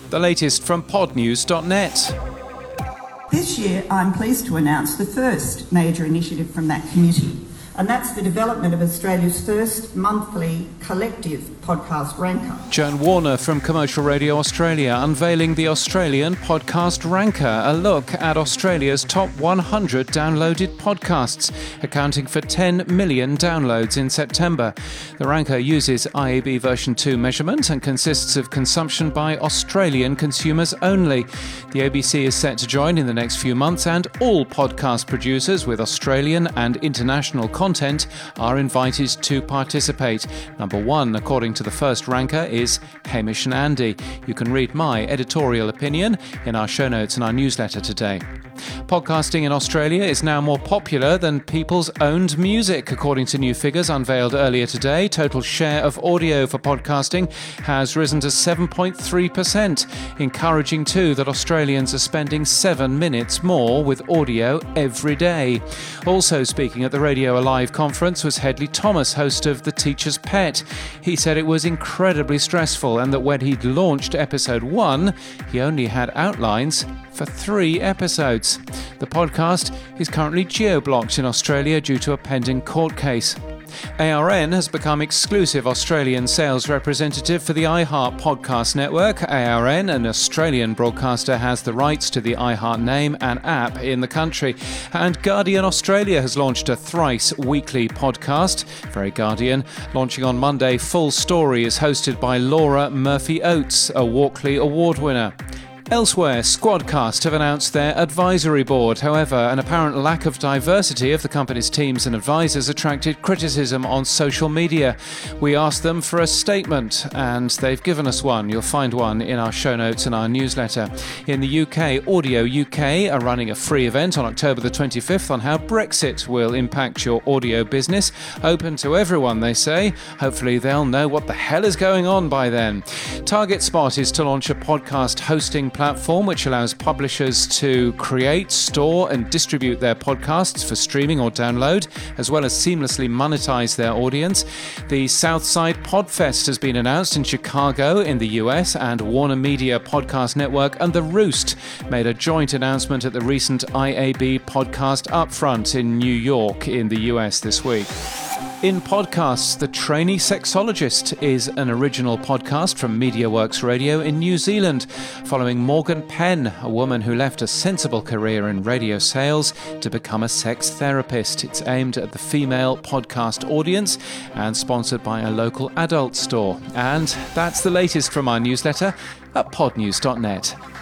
The latest from podnews.net. This year, I'm pleased to announce the first major initiative from that committee, and that's the development of Australia's first monthly collective podcast ranker. Joan Warner from Commercial Radio Australia unveiling the Australian Podcast Ranker, a look at Australia's top 100 downloaded podcasts, accounting for 10 million downloads in September. The ranker uses IAB version 2 measurement and consists of consumption by Australian consumers only. The ABC is set to join in the next few months, and all podcast producers with Australian and international content are invited to participate. Number one, according to the first ranker, is Hamish and Andy. You can read my editorial opinion in our show notes and our newsletter today. Podcasting in Australia is now more popular than people's owned music, according to new figures unveiled earlier today. Total share of audio for podcasting has risen to 7.3%, encouraging too that Australians are spending 7 minutes more with audio every day. Also speaking at the Radio Alive conference was Hedley Thomas, host of The Teacher's Pet. He said it was incredibly stressful and that when he'd launched episode 1, he only had outlines for 3 episodes. The podcast is currently geo-blocked in Australia due to a pending court case. ARN has become exclusive Australian sales representative for the iHeart Podcast Network. ARN, an Australian broadcaster, has the rights to the iHeart name and app in the country. And Guardian Australia has launched a thrice weekly podcast. Very Guardian. Launching on Monday, Full Story is hosted by Laura Murphy-Oates, a Walkley Award winner. Elsewhere, Squadcast have announced their advisory board. However, an apparent lack of diversity of the company's teams and advisors attracted criticism on social media. We asked them for a statement, and they've given us one. You'll find one in our show notes and our newsletter. In the UK, Audio UK are running a free event on October the 25th on how Brexit will impact your audio business. Open to everyone, they say. Hopefully they'll know what the hell is going on by then. TargetSpot is to launch a podcast hosting platform which allows publishers to create, store and distribute their podcasts for streaming or download, as well as seamlessly monetize their audience. The Southside Podfest has been announced in Chicago in the US, and Warner Media Podcast Network and The Roost made a joint announcement at the recent IAB Podcast Upfront in New York in the US this week. In podcasts, The Trainee Sexologist is an original podcast from MediaWorks Radio in New Zealand, following Morgan Penn, a woman who left a sensible career in radio sales to become a sex therapist. It's aimed at the female podcast audience and sponsored by a local adult store. And that's the latest from our newsletter at podnews.net.